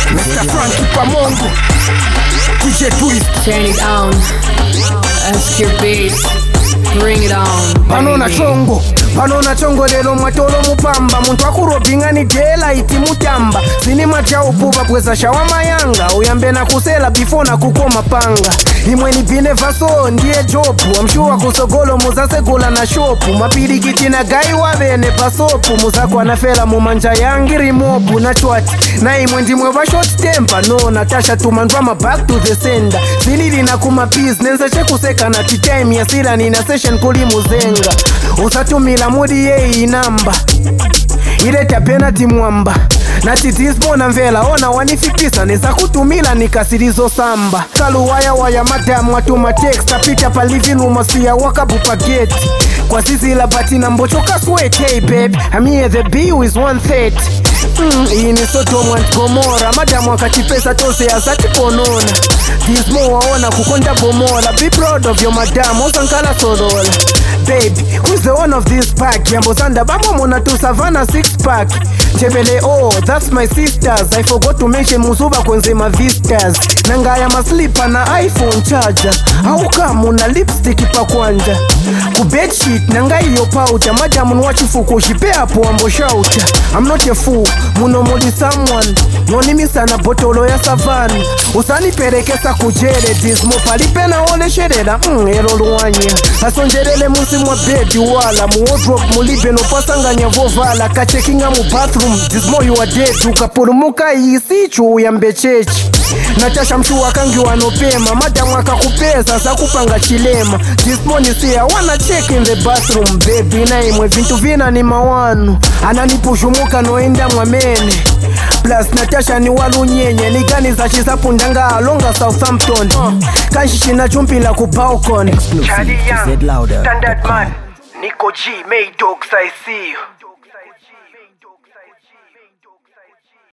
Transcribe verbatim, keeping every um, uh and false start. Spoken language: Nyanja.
Mister Frankie Pamongo, D J Twist. Turn it on. Ask your beats. Bring it on. Banona chongo, banona chongo lelo mwatolo mupamba. Muntu akurobinga ni dela iti mutamba. Sinima chao puba kweza shawama yanga. Uyambe na kusela before na kukoma panga. Imwe ni bine vaso ndiye jopu. Amshua kusogolo muzase gula na shopu. Mapiri kitina gai wabene pasopu. Muzako anafela mumanja yangi rimopu na chwati. Na imwe ndimwe wa short temper. No Natasha tumandwama back to the sender. Zinili na kuma peace nenze chekuseka na titime ya sila nina session kuli muzenga. Usatumila mudi ye inamba. Ileta penalty mwamba. Nati dismo na mvela ona wanifipisa. Neza kutumila nikasirizo samba. Kalu waya waya madam watuma text. Apita pa living room siya wakabu pageti. Kwa sisi la bati na mbochoka sweat. Hey babe, I'm here the bill is one thirty. Mm, ini soto mwant gomora. Madam wakachipesa tose ya sati ponona. Dismo waona kukonda bomola. Be proud of your madam, osankala solola. Baby, who's the one of this pack? Yambo sanda bamo mona tu savana six pack. Chebele oh, that's my sisters. I forgot to mention musuba kwenze ma vistas. Nangaya maslipa na iPhone charger. Hauka muna lipstick pa kwanja. Ku bedsheet nangai yo poucha. Madam nwachifu kushipe hapo ambo shauta. I'm not a fool, muno muli someone. Noni misana botolo ya savani. Usani perekesa kujele dismo palipe na ole sherela. Mm, ero luanya. Asonjerele musi mwa bedi wala. Mu wardrobe mulibe no pasanganya vovala. Kachekinga mu bathroom, dismo you are dead. Ukapurumuka isichu ya mbechechi. Natasha mshu wakangi wanopema. Madam wakakupesa sakupanga chilema. Dismo nisia wana check in the bathroom. Baby na imwe vintu vina ni mawanu. Ananipushumuka noenda mwamene. Plus Natasha ni walu nyenye. Nigani za chisapundanga alonga Southampton. uh. Kanshishina chumpila ku balcony. Charlie Young, Standard Man, Nico G, May Dogs, I see you.